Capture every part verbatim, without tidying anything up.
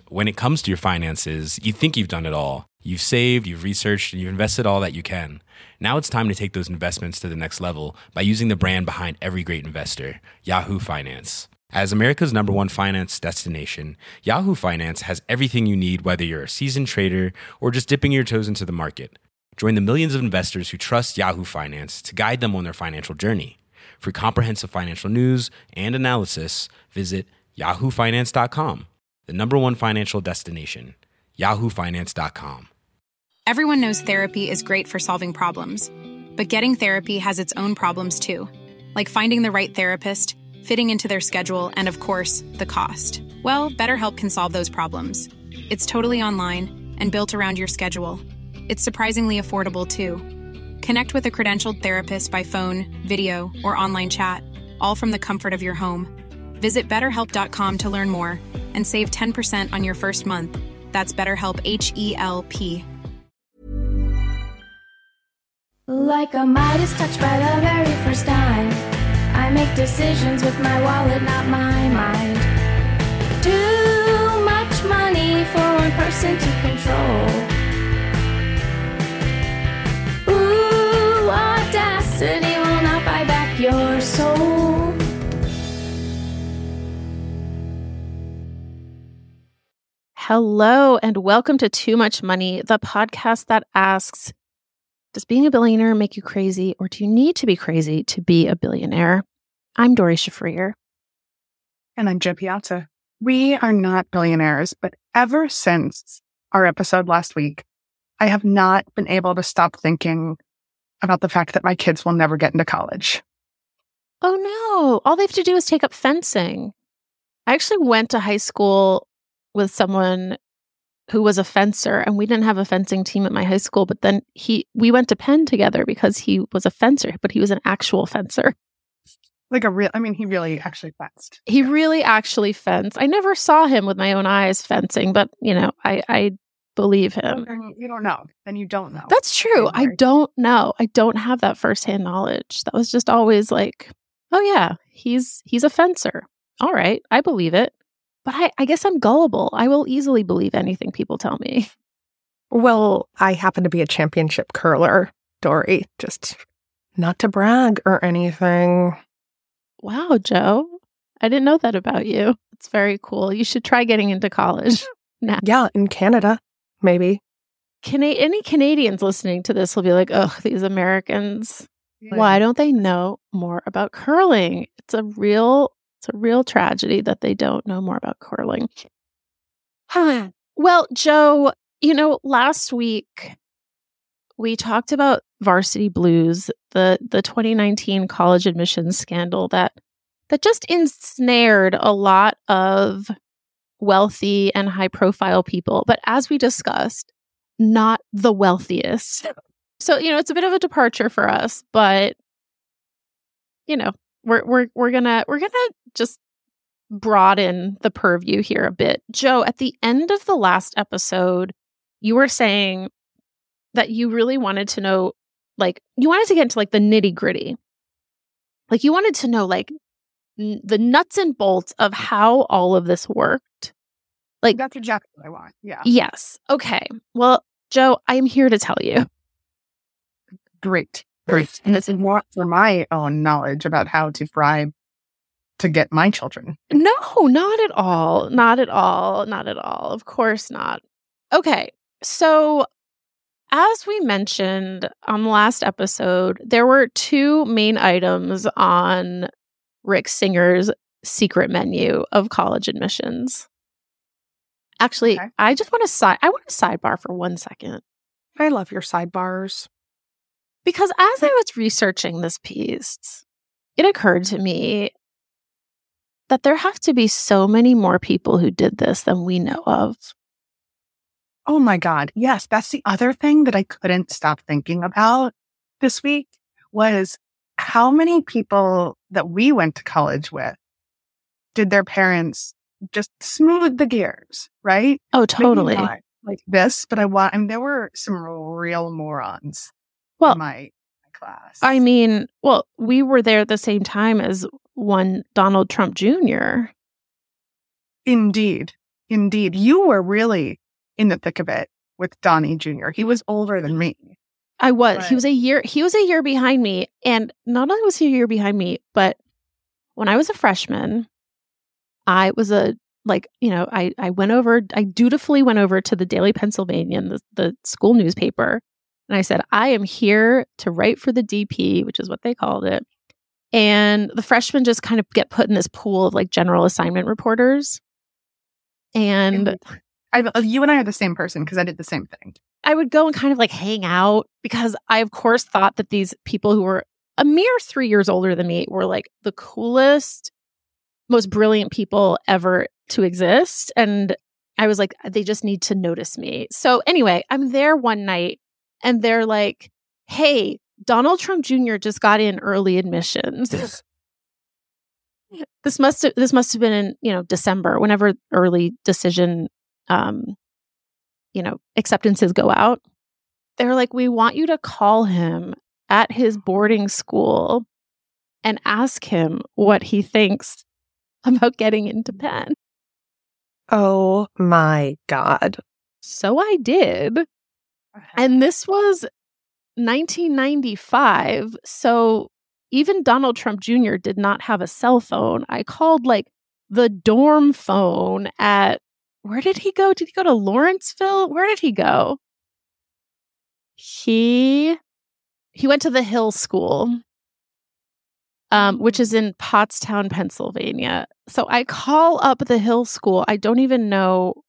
when it comes to your finances, you think you've done it all. You've saved, you've researched, and you've invested all that you can. Now it's time to take those investments to the next level by using the brand behind every great investor, Yahoo Finance. As America's number one finance destination, Yahoo Finance has everything you need, whether you're a seasoned trader or just dipping your toes into the market. Join the millions of investors who trust Yahoo Finance to guide them on their financial journey. For comprehensive financial news and analysis, visit yahoo finance dot com, the number one financial destination, yahoo finance dot com. Everyone knows therapy is great for solving problems, but getting therapy has its own problems too, like finding the right therapist, fitting into their schedule, and of course, the cost. Well, BetterHelp can solve those problems. It's totally online and built around your schedule. It's surprisingly affordable too. Connect with a credentialed therapist by phone, video, or online chat, all from the comfort of your home. Visit better help dot com to learn more and save ten percent on your first month. That's BetterHelp, H E L P. Like a Midas touch by the very first time, I make decisions with my wallet, not my mind. Too much money for one person to control. Ooh, audacity will not buy back your soul. Hello, and welcome to Too Much Money, the podcast that asks, does being a billionaire make you crazy, or do you need to be crazy to be a billionaire? I'm Doree Shafrir. And I'm Jen Piazza. We are not billionaires, but ever since our episode last week, I have not been able to stop thinking about the fact that my kids will never get into college. Oh no, all they have to do is take up fencing. I actually went to high school with someone who was a fencer, and we didn't have a fencing team at my high school, but then he we went to Penn together because he was a fencer, but he was an actual fencer. Like a real, I mean, he really actually fenced. He really actually fenced. I never saw him with my own eyes fencing, but, you know, I, I believe him. Well, you don't know. Then you don't know. That's true. I don't know. I don't have that firsthand knowledge. That was just always like, oh yeah, he's he's a fencer. All right, I believe it. But I, I guess I'm gullible. I will easily believe anything people tell me. Well, I happen to be a championship curler, Doree. Just not to brag or anything. Wow, Joe. I didn't know that about you. It's very cool. You should try getting into college now. Yeah, in Canada, maybe. Can any Canadians listening to this will be like, oh, these Americans, yeah. Why don't they know more about curling? It's a real... It's a real tragedy that they don't know more about curling. Well, Joe, you know, last week we talked about Varsity Blues, the the twenty nineteen college admissions scandal that that just ensnared a lot of wealthy and high-profile people. But as we discussed, not the wealthiest. So, you know, it's a bit of a departure for us, but, you know, We're we're we're gonna we're gonna just broaden the purview here a bit. Joe, at the end of the last episode, you were saying that you really wanted to know, like, you wanted to get into like the nitty gritty, like you wanted to know like n- the nuts and bolts of how all of this worked. Like that's exactly what I want. Yeah. Yes. Okay. Well, Joe, I'm here to tell you. Great. Great. And this is more for my own knowledge about how to bribe to get my children. No, not at all. Not at all. Not at all. Of course not. Okay. So as we mentioned on the last episode, there were two main items on Rick Singer's secret menu of college admissions. Actually, okay. I just want to side I want to sidebar for one second. I love your sidebars. Because as I was researching this piece, it occurred to me that there have to be so many more people who did this than we know of. Oh my God. Yes, that's the other thing that I couldn't stop thinking about this week was how many people that we went to college with did their parents just smooth the gears, right? Oh, totally. Maybe not like this, but I want, I mean, there were some real morons. Well, in my, my class. I mean, well, we were there at the same time as one Donald Trump Junior Indeed. Indeed. You were really in the thick of it with Donnie Junior He was older than me. I was. But- He was a year he was a year behind me. And not only was he a year behind me, but when I was a freshman, I was a like, you know, I I went over, I dutifully went over to the Daily Pennsylvanian, the, the school newspaper, and I said, I am here to write for the D P, which is what they called it. And the freshmen just kind of get put in this pool of like general assignment reporters. And I, you and I are the same person because I did the same thing. I would go and kind of like hang out because I, of course, thought that these people who were a mere three years older than me were like the coolest, most brilliant people ever to exist. And I was like, they just need to notice me. So anyway, I'm there one night and they're like, hey, Donald Trump Junior just got in early admissions. This must have this must have been in, you know, December, whenever early decision um, you know, acceptances go out. They're like, we want you to call him at his boarding school and ask him what he thinks about getting into Penn. Oh my God. So I did. And this was nineteen ninety-five. So even Donald Trump Junior did not have a cell phone. I called like the dorm phone at, where did he go? Did he go to Lawrenceville? Where did he go? He he went to the Hill School, um, which is in Pottstown, Pennsylvania. So I call up the Hill School. I don't even know.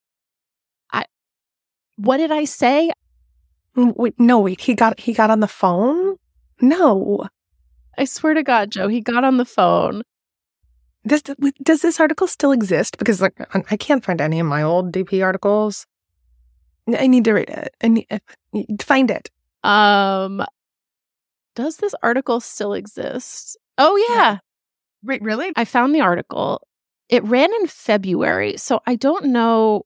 I what did I say? Wait, no, wait. He got he got on the phone? No. I swear to God, Joe, he got on the phone. Does does this article still exist? Because like I can't find any of my old D P articles. I need to read it. I need to find it. Um, does this article still exist? Oh yeah. Wait, really? I found the article. It ran in February, so I don't know.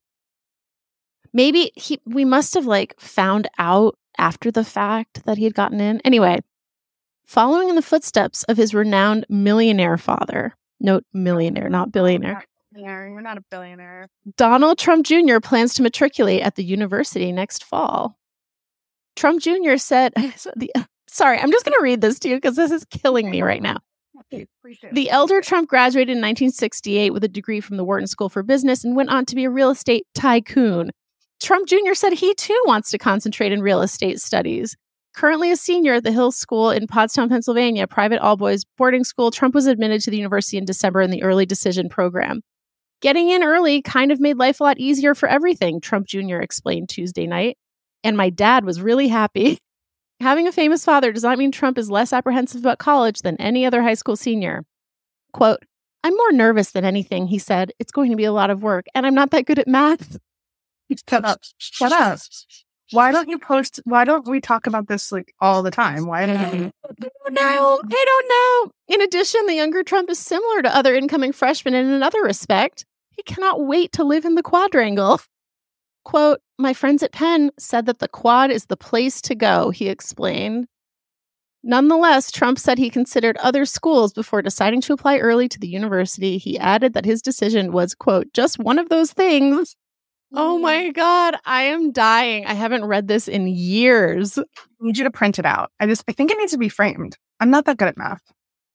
Maybe he we must have like found out after the fact that he had gotten in. Anyway, following in the footsteps of his renowned millionaire father. Note millionaire, not billionaire. You're not a billionaire. Donald Trump Junior plans to matriculate at the university next fall. Trump Junior said, the, sorry, I'm just going to read this to you because this is killing me right now. The elder Trump graduated in nineteen sixty-eight with a degree from the Wharton School for Business and went on to be a real estate tycoon. Trump Junior said he too wants to concentrate in real estate studies. Currently a senior at the Hill School in Pottstown, Pennsylvania, private all-boys boarding school, Trump was admitted to the university in December in the early decision program. Getting in early kind of made life a lot easier for everything, Trump Junior explained Tuesday night. And my dad was really happy. Having a famous father does not mean Trump is less apprehensive about college than any other high school senior. Quote, I'm more nervous than anything, he said. It's going to be a lot of work, and I'm not that good at math. Shut up. Shut up. Why don't you post? Why don't we talk about this like all the time? Why don't you? I don't know. I don't know. In addition, the younger Trump is similar to other incoming freshmen in another respect. He cannot wait to live in the quadrangle. Quote, my friends at Penn said that the quad is the place to go, he explained. Nonetheless, Trump said he considered other schools before deciding to apply early to the university. He added that his decision was, quote, just one of those things. Oh my God, I am dying. I haven't read this in years. I need you to print it out. I just, I think it needs to be framed. I'm not that good at math.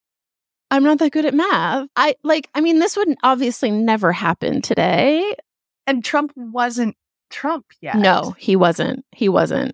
I'm not that good at math. I like, I mean, this would obviously never happen today. And Trump wasn't Trump yet. No, he wasn't. He wasn't.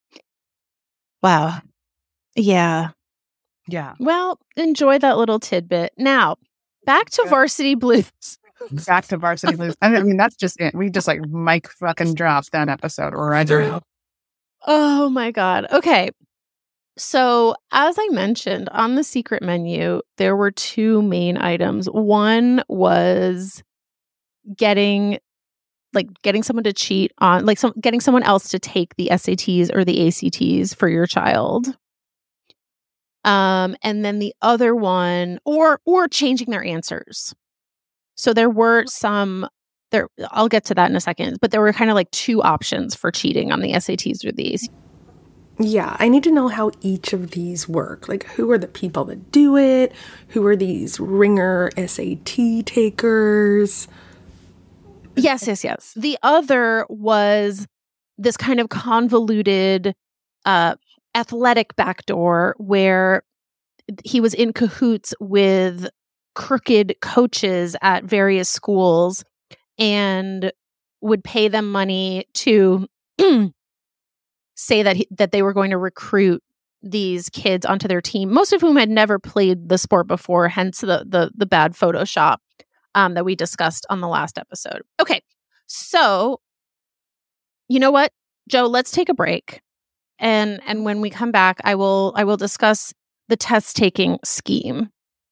Wow. Yeah. Yeah. Well, enjoy that little tidbit. Now, back to Varsity Blues. Back to Varsity Blues. I mean, that's just it. We just like mic fucking dropped that episode right there. Oh my God. Okay. So, as I mentioned, on the secret menu, there were two main items. One was getting like getting someone to cheat on, like some getting someone else to take the S A Ts or the A C Ts for your child. Um, and then the other one, or or changing their answers. So there were some there. I'll get to that in a second. But there were kind of like two options for cheating on the S A Ts or the A C Ts. Yeah, I need to know how each of these work. Like, who are the people that do it? Who are these ringer S A T takers? Yes, yes, yes. The other was this kind of convoluted uh, athletic backdoor where he was in cahoots with crooked coaches at various schools and would pay them money to say that he, that they were going to recruit these kids onto their team, most of whom had never played the sport before, hence the the, the bad Photoshop um, that we discussed on the last episode. Okay, so you know what, Joe? Let's take a break, and and when we come back, I will I will discuss the test taking scheme.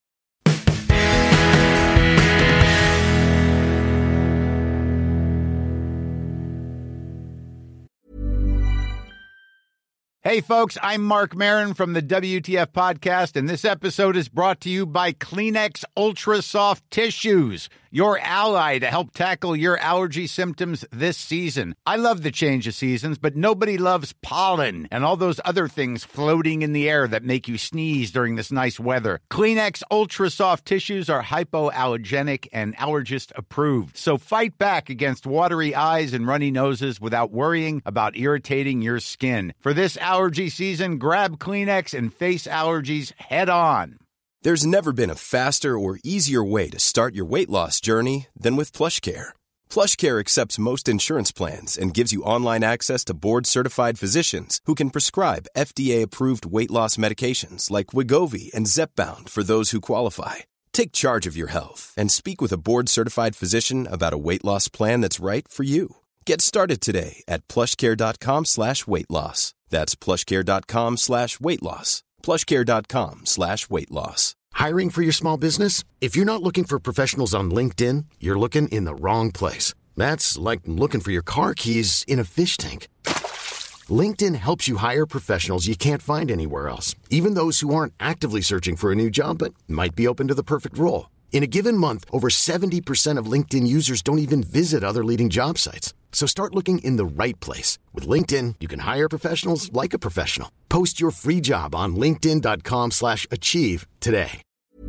Hey, folks, I'm Mark Maron from the W T F Podcast, and this episode is brought to you by Kleenex Ultra Soft Tissues, your ally to help tackle your allergy symptoms this season. I love the change of seasons, but nobody loves pollen and all those other things floating in the air that make you sneeze during this nice weather. Kleenex Ultra Soft Tissues are hypoallergenic and allergist approved, so fight back against watery eyes and runny noses without worrying about irritating your skin. For this allergy season, grab Kleenex and face allergies head on. There's never been a faster or easier way to start your weight loss journey than with PlushCare. PlushCare accepts most insurance plans and gives you online access to board-certified physicians who can prescribe F D A-approved weight loss medications like Wegovy and Zepbound for those who qualify. Take charge of your health and speak with a board-certified physician about a weight loss plan that's right for you. Get started today at plushcare.com slash weight loss. That's plushcare.com slash weight loss. plushcare.com slash weight loss. Hiring for your small business? If you're not looking for professionals on LinkedIn, you're looking in the wrong place. That's like looking for your car keys in a fish tank. LinkedIn helps you hire professionals you can't find anywhere else, even those who aren't actively searching for a new job but might be open to the perfect role. In a given month, over seventy percent of LinkedIn users don't even visit other leading job sites. So start looking in the right place. With LinkedIn, you can hire professionals like a professional. Post your free job on linkedin.com slash achieve today.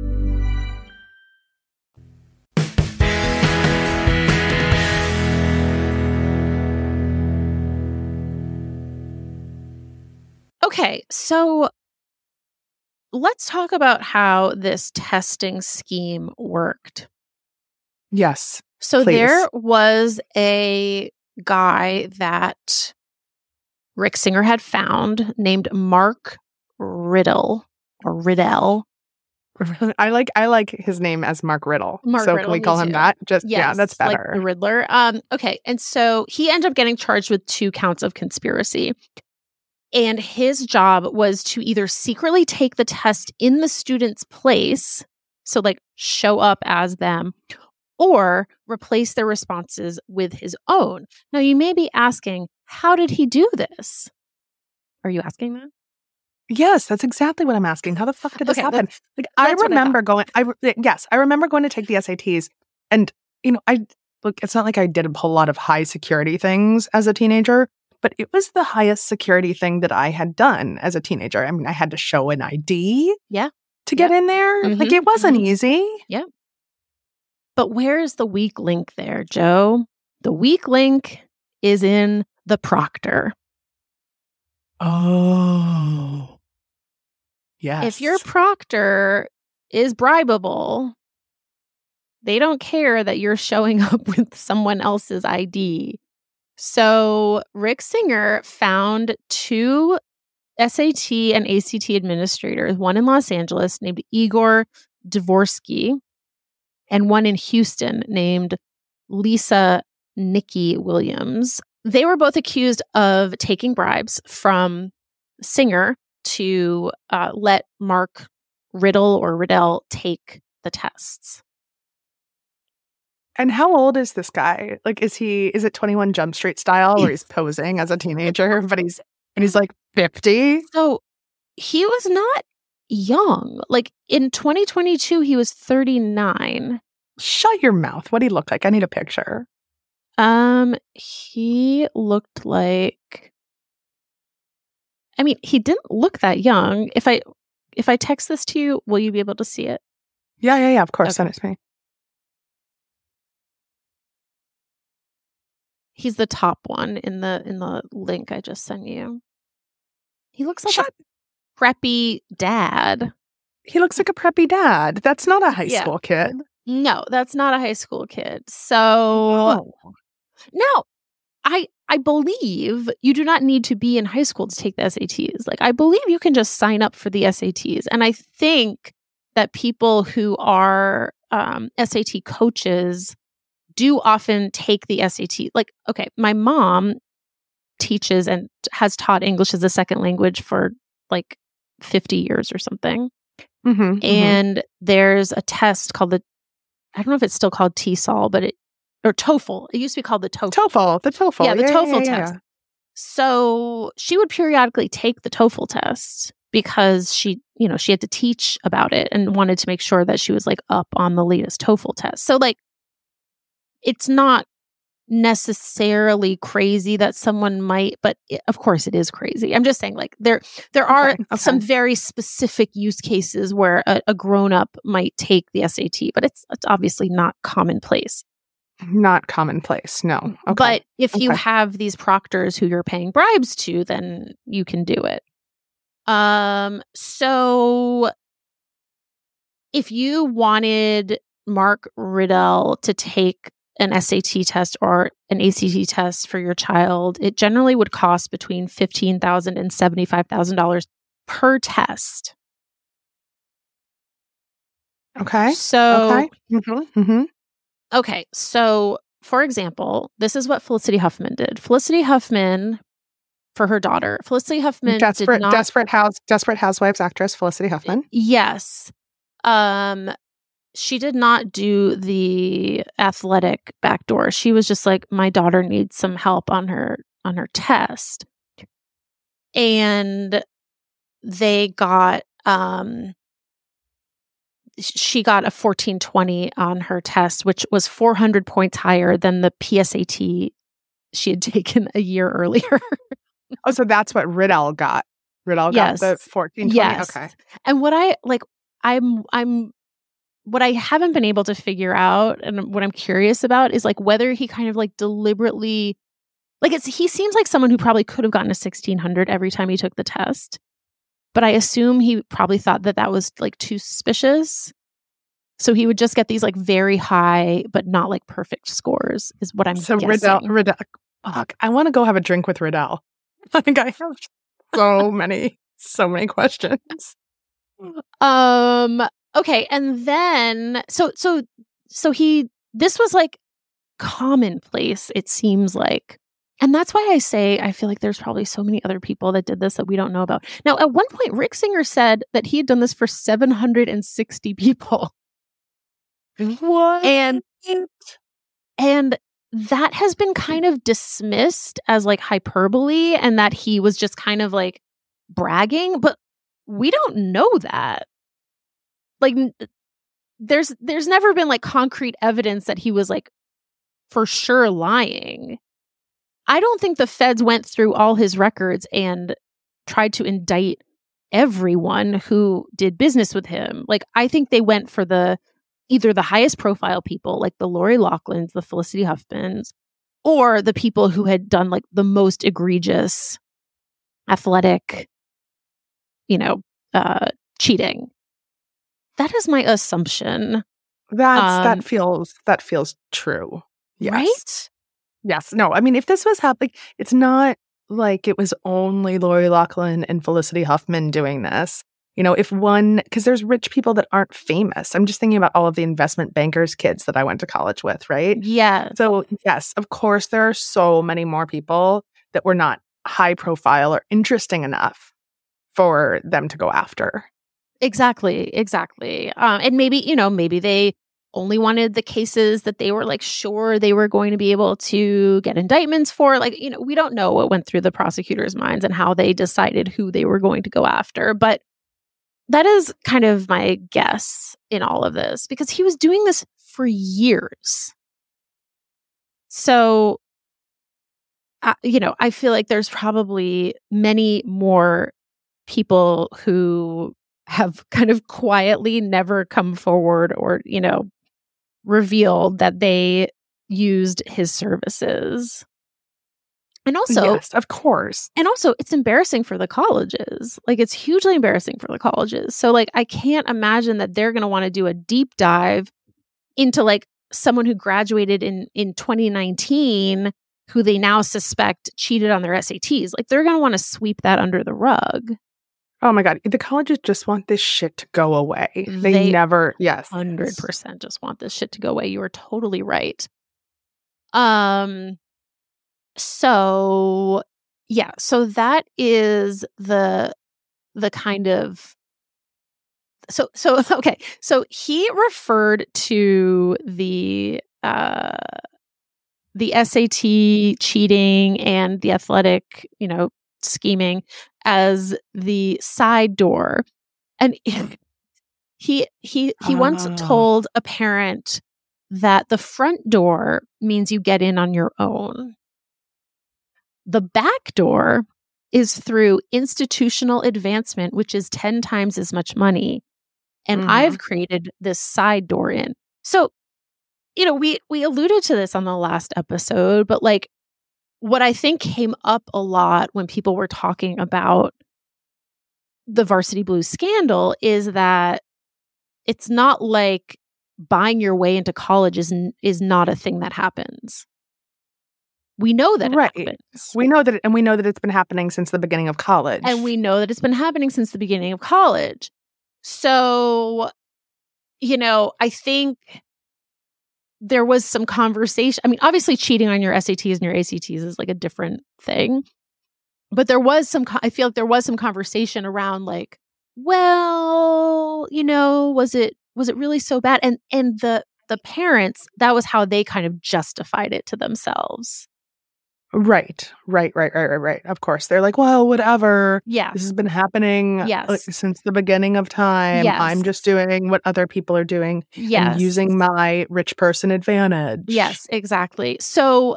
Okay, so let's talk about how this testing scheme worked. Yes. So please. There was a guy that Rick Singer had found named Mark Riddle or Riddell. I like I like his name as Mark Riddle. Mark so Riddle, can we me call him too. that? Just Yes, yeah, that's better. Like the Riddler. Um, okay, and so he ended up getting charged with two counts of conspiracy. And his job was to either secretly take the test in the student's place, so like show up as them, or replace their responses with his own. Now, you may be asking, how did he do this? Are you asking that? Yes, that's exactly what I'm asking. How the fuck did this Okay, happen? that's- Like I that's what I remember going I re- yes, I remember going to take the S A Ts, and you know, I look, it's not like I did a whole lot of high security things as a teenager, but it was the highest security thing that I had done as a teenager. I mean, I had to show an I D Yeah. to get in there. Mhm, Like it wasn't mhm. easy. But where is the weak link there, Joe? The weak link is in the proctor. Oh. Yes. If your proctor is bribable, they don't care that you're showing up with someone else's I D. So Rick Singer found two S A T and A C T administrators, one in Los Angeles named Igor Dvorsky, and one in Houston named Lisa Nikki Williams. They were both accused of taking bribes from Singer to uh, let Mark Riddle or Riddell take the tests. And how old is this guy? Like, is he, is it twenty-one Jump Street style where he's posing as a teenager, but he's, and he's like fifty? So he was not young. Like in twenty twenty-two, he was thirty-nine. Shut your mouth. What did he look like? I need a picture. Um, he looked like, I mean, he didn't look that young. If I, if I text this to you, will you be able to see it? Yeah, yeah, yeah. Of course. Okay. Send it to me. He's the top one in the in the link I just sent you. He looks like Shut- a preppy dad. He looks like a preppy dad. That's not a high Yeah. school kid. No, that's not a high school kid. So Oh. now I I believe you do not need to be in high school to take the S A Ts. Like I believe you can just sign up for the S A Ts. And I think that people who are um, S A T coaches do often take the S A T. Like, okay, my mom teaches and has taught English as a second language for like fifty years or something. Mm-hmm, And there's a test called the, I don't know if it's still called T S O L, but it, or TOEFL. It used to be called the TOEFL. TOEFL, the TOEFL. Yeah, the yeah, TOEFL yeah, yeah, test. So she would periodically take the TOEFL test because she, you know, she had to teach about it and wanted to make sure that she was like up on the latest TOEFL test. So like, it's not necessarily crazy that someone might, but it, of course it is crazy. I'm just saying like there, there are Okay, okay. some very specific use cases where a, a grown-up might take the S A T, but it's, it's obviously not commonplace. Not commonplace. No. Okay. But if you Okay. have these proctors who you're paying bribes to, then you can do it. Um, so if you wanted Mark Riddell to take an S A T test or an A C T test for your child, it generally would cost between fifteen thousand dollars and seventy-five thousand dollars per test. Okay. So, Okay. Mm-hmm. Mm-hmm. okay, so for example, this is what Felicity Huffman did. Felicity Huffman, for her daughter, Felicity Huffman Desperate, did not. desperate house, desperate housewives actress Felicity Huffman. Yes. Um, she did not do the athletic backdoor. She was just like, my daughter needs some help on her on her test. And they got um she got a fourteen twenty on her test, which was four hundred points higher than the P S A T she had taken a year earlier. Oh, so that's what Riddell got. Riddell Yes. got the fourteen twenty. Yes. Okay. And what I like, I'm, I'm, what I haven't been able to figure out and what I'm curious about is like whether he kind of like deliberately, like it's, he seems like someone who probably could have gotten a sixteen hundred every time he took the test. But I assume he probably thought that that was like too suspicious. So he would just get these like very high, but not like perfect scores is what I'm So guessing. Riddell, Riddell, fuck, I want to go have a drink with Riddell. I think I have so many, so many questions. Um, okay. And then, so, so, so he, this was like commonplace, it seems like. And that's why I say, I feel like there's probably so many other people that did this that we don't know about. Now, at one point, Rick Singer said that he had done this for seven hundred sixty people. What? And, and that has been kind of dismissed as like hyperbole and that he was just kind of like bragging, but we don't know that. Like, n- there's, there's never been like concrete evidence that he was like for sure lying. I don't think the feds went through all his records and tried to indict everyone who did business with him. Like, I think they went for the either the highest profile people, like the Lori Loughlin's, the Felicity Huffmans, or the people who had done like the most egregious athletic, you know, uh, cheating. That is my assumption. That's Um, that feels that feels true. Yes. Right? Yes. No, I mean, if this was happening, it's not like it was only Lori Loughlin and Felicity Huffman doing this. You know, if one, because there's rich people that aren't famous. I'm just thinking about all of the investment bankers' kids that I went to college with, right? Yeah. So, yes, of course, there are so many more people that were not high profile or interesting enough for them to go after. Exactly. Exactly. Um, and maybe, you know, maybe they only wanted the cases that they were like sure they were going to be able to get indictments for. Like, you know, we don't know what went through the prosecutors' minds and how they decided who they were going to go after. But that is kind of my guess in all of this because he was doing this for years. So, uh, you know, I feel like there's probably many more people who have kind of quietly never come forward or, you know, revealed that they used his services. And also, yes, of course. And also, it's embarrassing for the colleges. Like, it's hugely embarrassing for the colleges. So, like, I can't imagine that they're going to want to do a deep dive into, like, someone who graduated in, in twenty nineteen who they now suspect cheated on their S A Ts. Like, they're going to want to sweep that under the rug. Oh, my God. The colleges just want this shit to go away. They, They never, yes. one hundred percent just want this shit to go away. You are totally right. Um... So, yeah, so that is the the kind of so so okay. So he referred to the uh the S A T cheating and the athletic, you know, scheming as the side door. And he he he once Ah. told a parent that the front door means you get in on your own. The back door is through institutional advancement, which is ten times as much money. And Mhm. I've created this side door in. So, you know, we we alluded to this on the last episode, but like what I think came up a lot when people were talking about the Varsity Blues scandal is that it's not like buying your way into college is, n- is not a thing that happens. We know that Right. it happens. We know that, it, and we know that it's been happening since the beginning of college. And we know that it's been happening since the beginning of college. So, you know, I think there was some conversation. I mean, obviously cheating on your S A Ts and your A C Ts is like a different thing. But there was some, co- I feel like there was some conversation around like, well, you know, was it, was it really so bad? And, and the, the parents, that was how they kind of justified it to themselves. Right, right, right, right, right, right. Of course. They're like, well, whatever. Yes. This has been happening Yes. like, since the beginning of time. Yes. I'm just doing what other people are doing Yes. and using my rich person advantage. Yes, exactly. So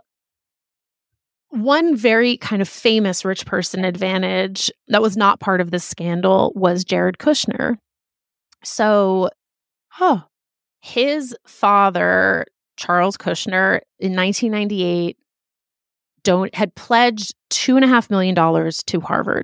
one very kind of famous rich person advantage that was not part of this scandal was Jared Kushner. So Huh. his father, Charles Kushner, in nineteen ninety-eight, don't had pledged two and a half million dollars to Harvard.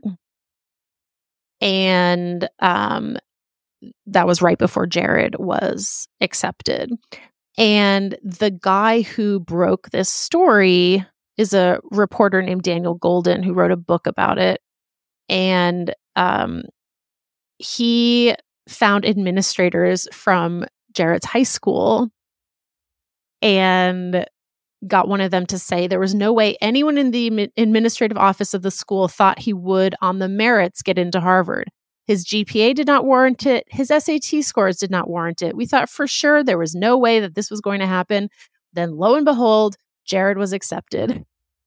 And um, that was right before Jared was accepted. And the guy who broke this story is a reporter named Daniel Golden who wrote a book about it. And um, he found administrators from Jared's high school and got one of them to say there was no way anyone in the admi- administrative office of the school thought he would, on the merits, get into Harvard. His G P A did not warrant it. His S A T scores did not warrant it. We thought for sure there was no way that this was going to happen. Then, lo and behold, Jared was accepted.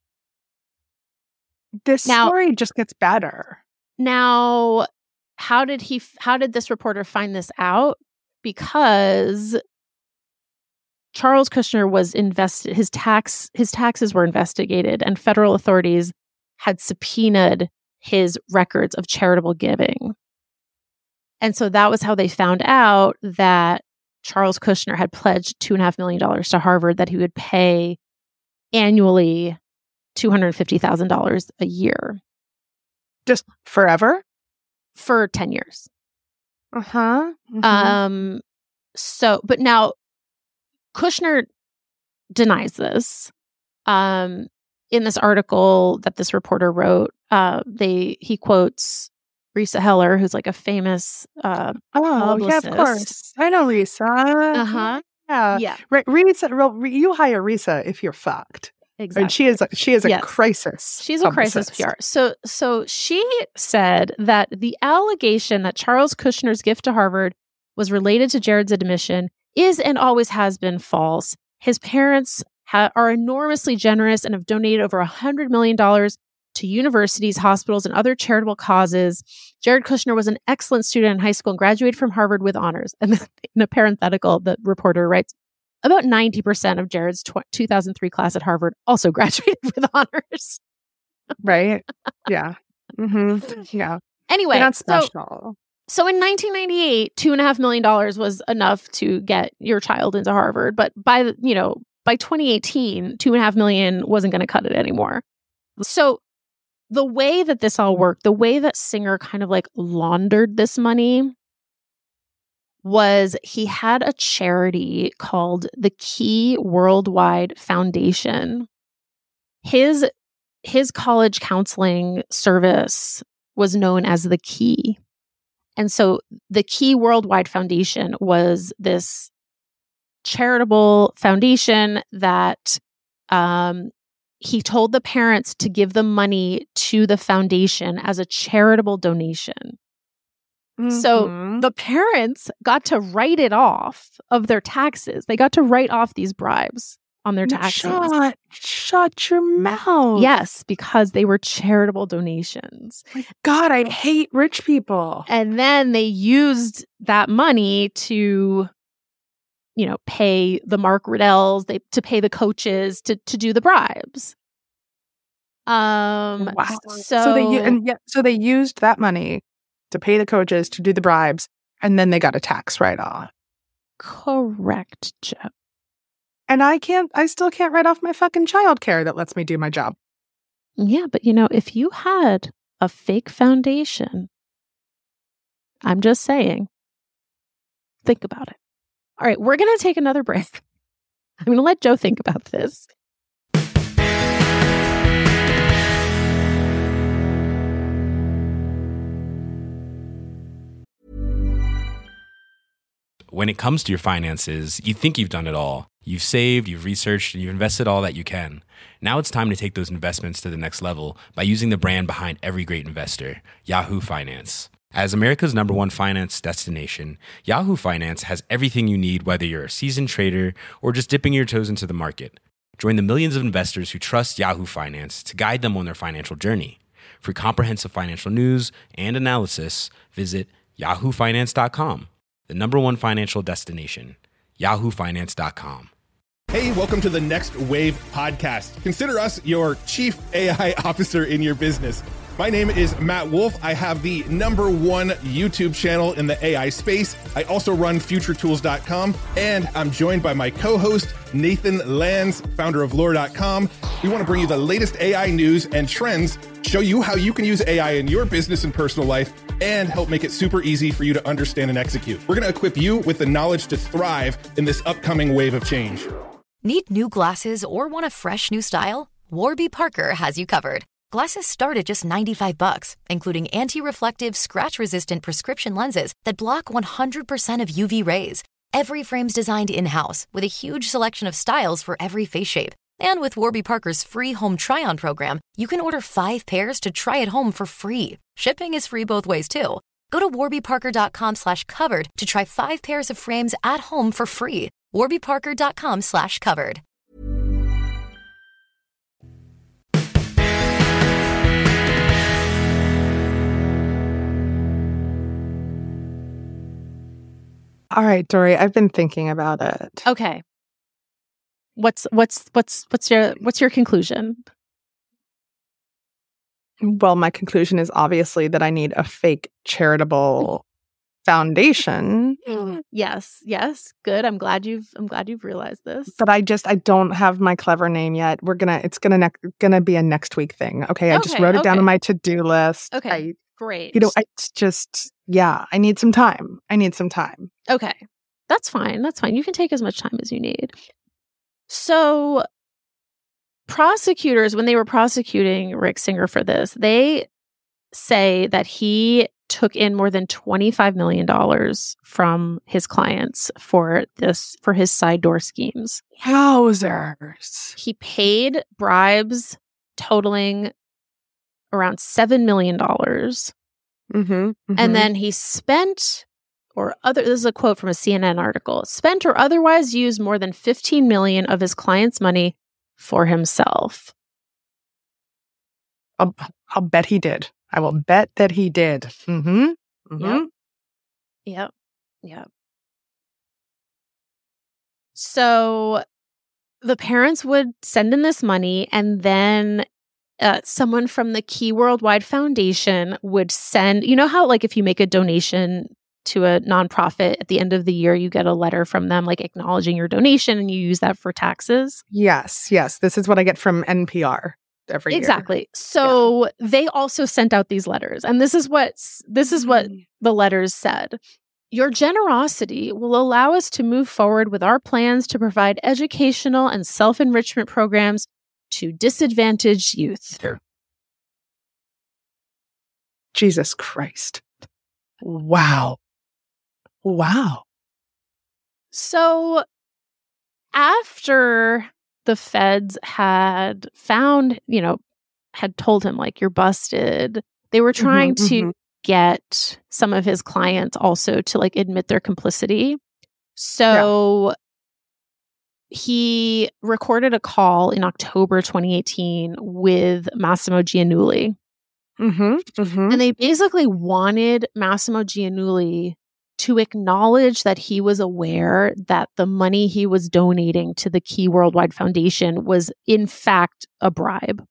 This Now- story just gets better. Now, how did he? How did this reporter find this out? Because Charles Kushner was invested. His tax his taxes were investigated, and federal authorities had subpoenaed his records of charitable giving. And so that was how they found out that Charles Kushner had pledged two and a half million dollars to Harvard, that he would pay annually two hundred fifty thousand dollars a year Just forever? for ten years. Uh-huh. Mhm. Um, so, but now Kushner denies this. Um, in this article that this reporter wrote, uh, they he quotes Risa Heller, who's like a famous uh, oh, yeah, of publicist. course. I know Risa. uh-huh. Yeah. Yeah, Right. Risa, real- re- you hire Risa if you're fucked. exactly. And she is a, she is a Yes. crisis. She's a crisis publicist. P R. So, so she said that the allegation that Charles Kushner's gift to Harvard was related to Jared's admission is and always has been false. His parents ha- are enormously generous and have donated over one hundred million dollars to universities, hospitals, and other charitable causes. Jared Kushner was an excellent student in high school and graduated from Harvard with honors. And then in a parenthetical, the reporter writes, about ninety percent of Jared's tw- two thousand three class at Harvard also graduated with honors. Right? Yeah. Mm-hmm. Yeah. Anyway, They're not so, special. so in nineteen ninety-eight, two and a half million dollars was enough to get your child into Harvard. But by the, you know, by twenty eighteen, two and a half million wasn't going to cut it anymore. So the way that this all worked, the way that Singer kind of like laundered this money was he had a charity called the Key Worldwide Foundation. His his college counseling service was known as the Key. And so the Key Worldwide Foundation was this charitable foundation that um, he told the parents to give the money to the foundation as a charitable donation. Mm-hmm. So the parents got to write it off of their taxes. They got to write off these bribes on their taxes. Shut, shut your mouth. Yes, because they were charitable donations. My God, I hate rich people. And then they used that money to, you know, pay the Mark Riddells, they to pay the coaches to to do the bribes. Um, wow. So, so they and yeah, so they used that money to pay the coaches to do the bribes, and then they got a tax write-off. Correct, Jeff. And I can't, I still can't write off my fucking childcare that lets me do my job. Yeah, but you know, if you had a fake foundation, I'm just saying, think about it. All right, we're going to take another break. I'm going to let Joe think about this. When it comes to your finances, you think you've done it all. You've saved, you've researched, and you've invested all that you can. Now it's time to take those investments to the next level by using the brand behind every great investor, Yahoo Finance. As America's number one finance destination, Yahoo Finance has everything you need, whether you're a seasoned trader or just dipping your toes into the market. Join the millions of investors who trust Yahoo Finance to guide them on their financial journey. For comprehensive financial news and analysis, visit yahoo finance dot com. The number one financial destination, yahoo finance dot com. Hey, welcome to the Next Wave podcast. Consider us your chief A I officer in your business. My name is Matt Wolf. I have the number one YouTube channel in the A I space. I also run future tools dot com, and I'm joined by my co-host, Nathan Lands, founder of lore dot com. We want to bring you the latest A I news and trends, show you how you can use A I in your business and personal life, and help make it super easy for you to understand and execute. We're going to equip you with the knowledge to thrive in this upcoming wave of change. Need new glasses or want a fresh new style? Warby Parker has you covered. Glasses start at just ninety-five bucks, including anti-reflective, scratch-resistant prescription lenses that block one hundred percent of U V rays. Every frame's designed in-house with a huge selection of styles for every face shape. And with Warby Parker's free home try-on program, you can order five pairs to try at home for free. Shipping is free both ways, too. Go to warby parker dot com slash covered to try five pairs of frames at home for free. warby parker dot com slash covered. All right, Dory, I've been thinking about it. Okay. What's what's what's what's your what's your conclusion? Well, my conclusion is obviously that I need a fake charitable foundation. Yes, yes, good. I'm glad you've I'm glad you've realized this. But I just I don't have my clever name yet. We're gonna it's gonna ne- gonna be a next week thing. Okay, I Okay, just wrote it down okay. on my to-do list. Okay, I, great. you know, it's just yeah. I need some time. I need some time. Okay, that's fine. That's fine. You can take as much time as you need. So, prosecutors, when they were prosecuting Rick Singer for this, they say that he took in more than twenty-five million dollars from his clients for this, for his side door schemes. Wowzers. He paid bribes totaling around seven million dollars. Mm-hmm, mm-hmm. And then he spent, or other, this is a quote from a C N N article, spent or otherwise used more than fifteen million dollars of his clients' money for himself. I'll, I'll bet he did. I will bet that he did. Mm-hmm. Mm-hmm. Yep. Yep. Yep. So the parents would send in this money, and then uh, someone from the Key Worldwide Foundation would send, you know how like if you make a donation to a nonprofit at the end of the year, you get a letter from them like acknowledging your donation and you use that for taxes? Yes, yes. This is what I get from N P R. every year. Exactly. So yeah. They also sent out these letters. And this is what this is what the letters said. Your generosity will allow us to move forward with our plans to provide educational and self-enrichment programs to disadvantaged youth. Jesus Christ. Wow. Wow. So after the feds had found, you know, had told him, like, you're busted, they were trying mm-hmm, to mm-hmm. get some of his clients also to, like, admit their complicity. So yeah. he recorded a call in October twenty eighteen with Massimo Giannulli. Mm-hmm, mm-hmm. And they basically wanted Massimo Giannulli to acknowledge that he was aware that the money he was donating to the Key Worldwide Foundation was, in fact, a bribe.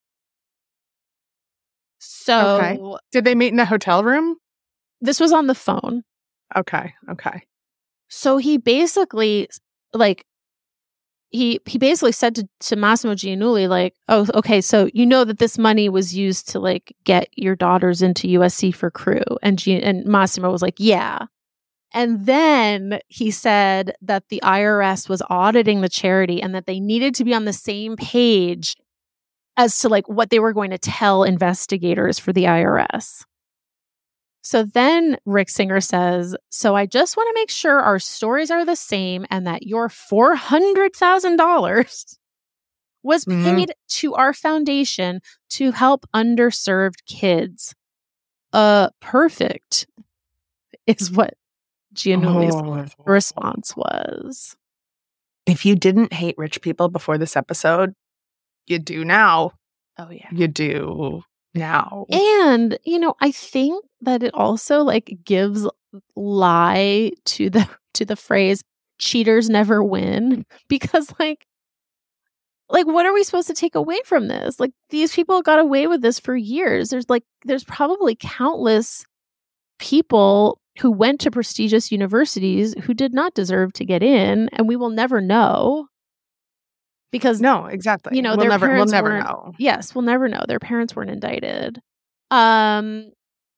So, okay. Did they meet in a hotel room? This was on the phone. Okay, okay. So he basically, like, he he basically said to, to Massimo Giannulli, like, oh, okay, so you know that this money was used to, like, get your daughters into U S C for crew. And G- and Massimo was like, yeah. And then he said that the I R S was auditing the charity and that they needed to be on the same page as to, like, what they were going to tell investigators for the I R S. So then Rick Singer says, so I just want to make sure our stories are the same and that your four hundred thousand dollars was paid mm-hmm. to our foundation to help underserved kids. Uh, perfect is what Giannulli's oh. response was. If you didn't hate rich people before this episode, you do now. Oh, yeah. You do now. And, you know, I think that it also, like, gives lie to the to the phrase, cheaters never win. Because, like, like, what are we supposed to take away from this? Like, these people got away with this for years. There's, like, there's probably countless people who went to prestigious universities who did not deserve to get in, and we will never know. Because no, exactly. You know, we'll their never, parents we'll never weren't, know. Yes, we'll never know. Their parents weren't indicted. Um,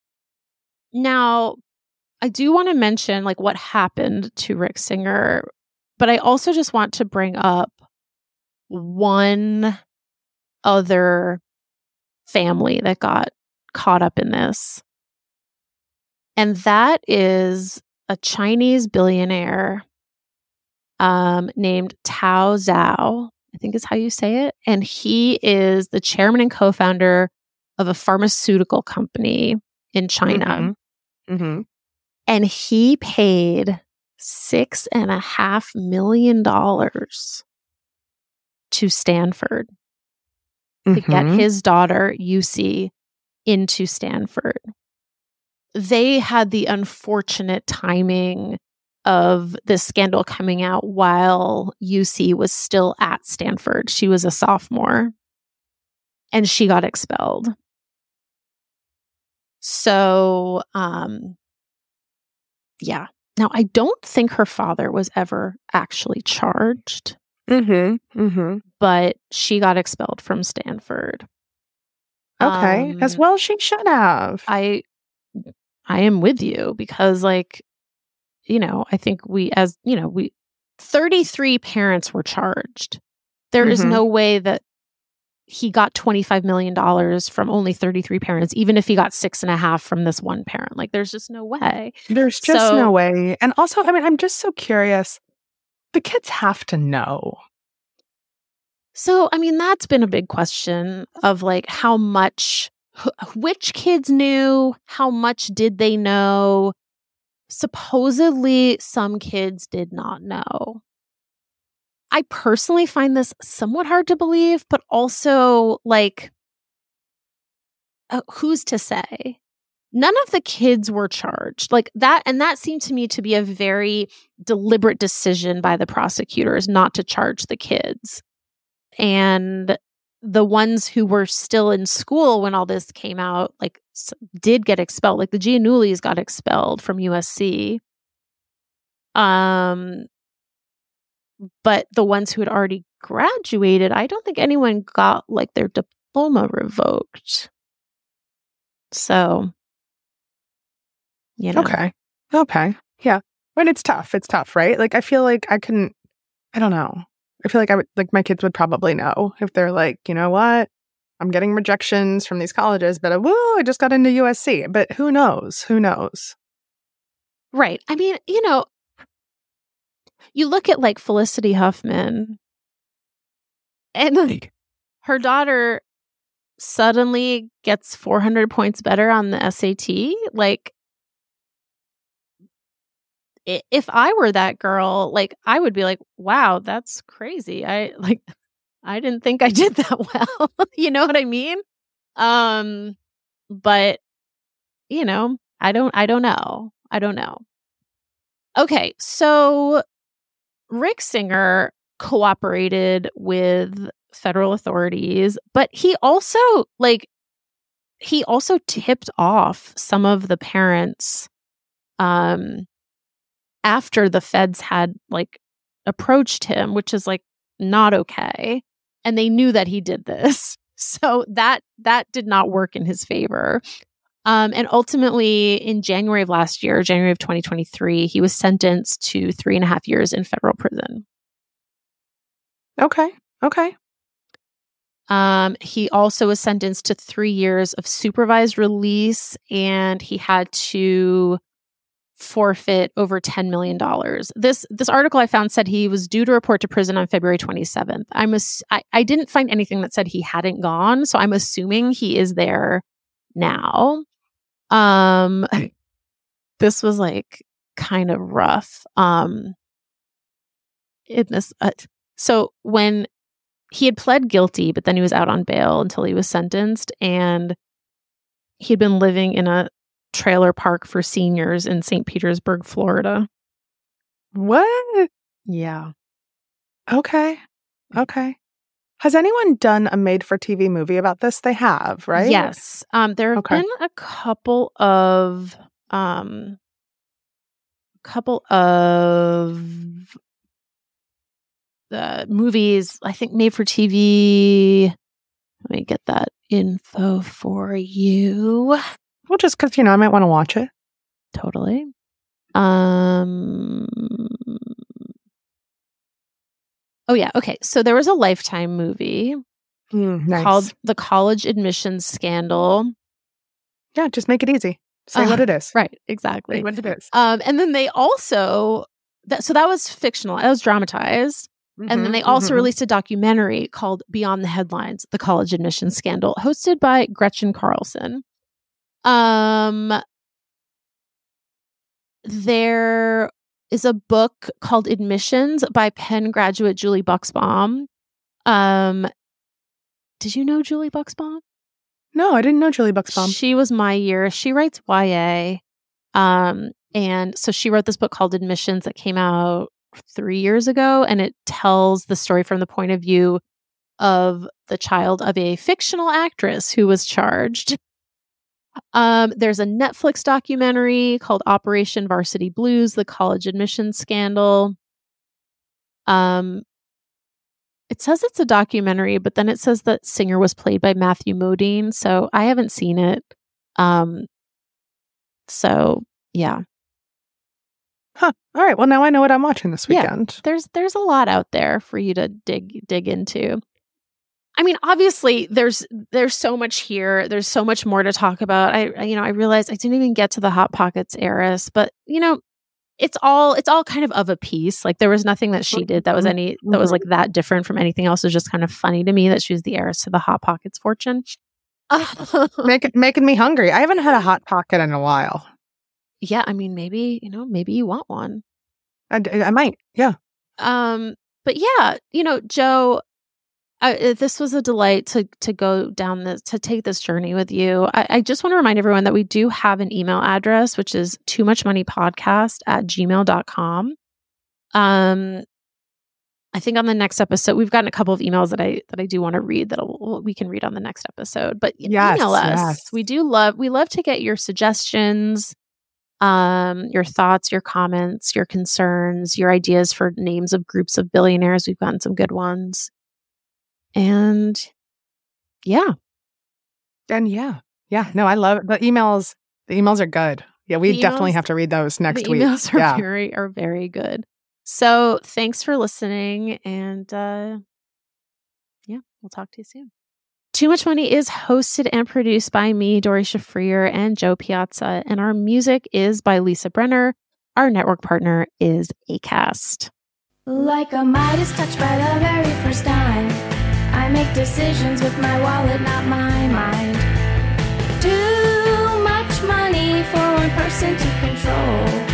now, I do want to mention, like, what happened to Rick Singer, but I also just want to bring up one other family that got caught up in this. And that is a Chinese billionaire um, named Tao Zhao, I think is how you say it. And he is the chairman and co-founder of a pharmaceutical company in China. Mm-hmm. Mm-hmm. And he paid six and a half million dollars to Stanford mm-hmm. to get his daughter, Yusi, into Stanford. They had the unfortunate timing of this scandal coming out while Yusi was still at Stanford. She was a sophomore and she got expelled. So, um, yeah. Now, I don't think her father was ever actually charged. Mm-hmm. Mm-hmm. But she got expelled from Stanford. Okay. Um, As well she should have. I I am with you because, like, you know, I think we, as, you know, we, thirty-three parents were charged. There mm-hmm. is no way that he got twenty-five million dollars from only thirty-three parents, even if he got six and a half from this one parent. Like, there's just no way. There's just so, no way. And also, I mean, I'm just so curious. The kids have to know. So, I mean, that's been a big question of, like, how much, wh- which kids knew, how much did they know? Supposedly, some kids did not know. I personally find this somewhat hard to believe, but also, like, uh, who's to say? None of the kids were charged. Like that, and that seemed to me to be a very deliberate decision by the prosecutors not to charge the kids. And the ones who were still in school when all this came out, like, did get expelled. Like the Giannullis got expelled from U S C. Um, but the ones who had already graduated, I don't think anyone got, like, their di- diploma revoked. So, you know. Okay. Okay. Yeah. But it's tough. It's tough, right? Like, I feel like I couldn't, I don't know. I feel like I would, like, my kids would probably know if they're like, you know what? I'm getting rejections from these colleges, but I, woo, I just got into U S C. But who knows? Who knows? Right. I mean, you know, you look at like Felicity Huffman and like her daughter suddenly gets four hundred points better on the S A T. Like, if I were that girl, like, I would be like, wow, that's crazy. I like, I didn't think I did that well. You know what I mean? Um, but you know, I don't, I don't know. I don't know. Okay. So Rick Singer cooperated with federal authorities, but he also like, he also tipped off some of the parents, um, after the feds had like approached him, which is like not okay. And they knew that he did this. So that that did not work in his favor. Um, and ultimately in January of last year, January of twenty twenty-three, he was sentenced to three and a half years in federal prison. Okay. Okay. Um, he also was sentenced to three years of supervised release, and he had to forfeit over ten million dollars. This this article I found said he was due to report to prison on February twenty-seventh. I'm ass- I, I didn't find anything that said he hadn't gone, so I'm assuming he is there now. Um, this was like kind of rough. Um, in this, uh, so when he had pled guilty, but then he was out on bail until he was sentenced, and he'd been living in a trailer park for seniors in Saint Petersburg, Florida. What? Yeah. Okay. Okay. Has anyone done a made-for-T V movie about this? They have, right? Yes. Um, there have Okay. been a couple of um, couple of uh, movies, I think, made for T V. Let me get that info for you. Well, just because, you know, I might want to watch it. Totally. Um. Oh, yeah. Okay. So there was a Lifetime movie Mm, nice. called The College Admissions Scandal. Yeah, just make it easy. Say Uh, what it is. Right. Exactly. Say what it is. Um, and then they also, that, so that was fictional. That was dramatized. And then they also Mhm. released a documentary called Beyond the Headlines, The College Admissions Scandal, hosted by Gretchen Carlson. Um, there is a book called Admissions by Penn graduate Julie Buxbaum. Um, did you know Julie Buxbaum? No, I didn't know Julie Buxbaum. She was my year. She writes Y A. Um, and so she wrote this book called Admissions that came out three years ago, and it tells the story from the point of view of the child of a fictional actress who was charged. Um, there's a Netflix documentary called Operation Varsity Blues, The College Admissions Scandal. Um, it says it's a documentary, but then it says that Singer was played by Matthew Modine, so I haven't seen it. Um, so yeah. Huh. All right. Well, now I know what I'm watching this Yeah. weekend. There's there's a lot out there for you to dig dig into. I mean, obviously, there's there's so much here. There's so much more to talk about. I I- you know I realized I didn't even get to the Hot Pockets heiress, but you know, it's all it's all kind of of a piece. Like there was nothing that she did that was any that was like that different from anything else. It was just kind of funny to me that she was the heiress to the Hot Pockets fortune. Make, making me hungry. I haven't had a Hot Pocket in a while. Yeah, I mean, maybe you know, maybe you want one. I, I might. Yeah. Um, but yeah, you know, Joe, I, uh, this was a delight to to go down this to take this journey with you. I, I just want to remind everyone that we do have an email address, which is too much money podcast at gmail dot com. Um, I think on the next episode, we've gotten a couple of emails that I that I do want to read that we can read on the next episode. But Yes, email us. yes. We do love we love to get your suggestions, um, your thoughts, your comments, your concerns, your ideas for names of groups of billionaires. We've gotten some good ones. And Yeah. And yeah. Yeah. No, I love it. The emails. The emails are good. Yeah, we The definitely emails- have to read those next the week. emails are yeah. very are very good. So thanks for listening, and uh, yeah, we'll talk to you soon. Too Much Money is hosted and produced by me, Dori Shafrir, and Joe Piazza, and our music is by Lisa Brenner. Our network partner is Acast. Like a Midas touch by the very first time, I make decisions with my wallet, not my mind. Too much money for one person to control.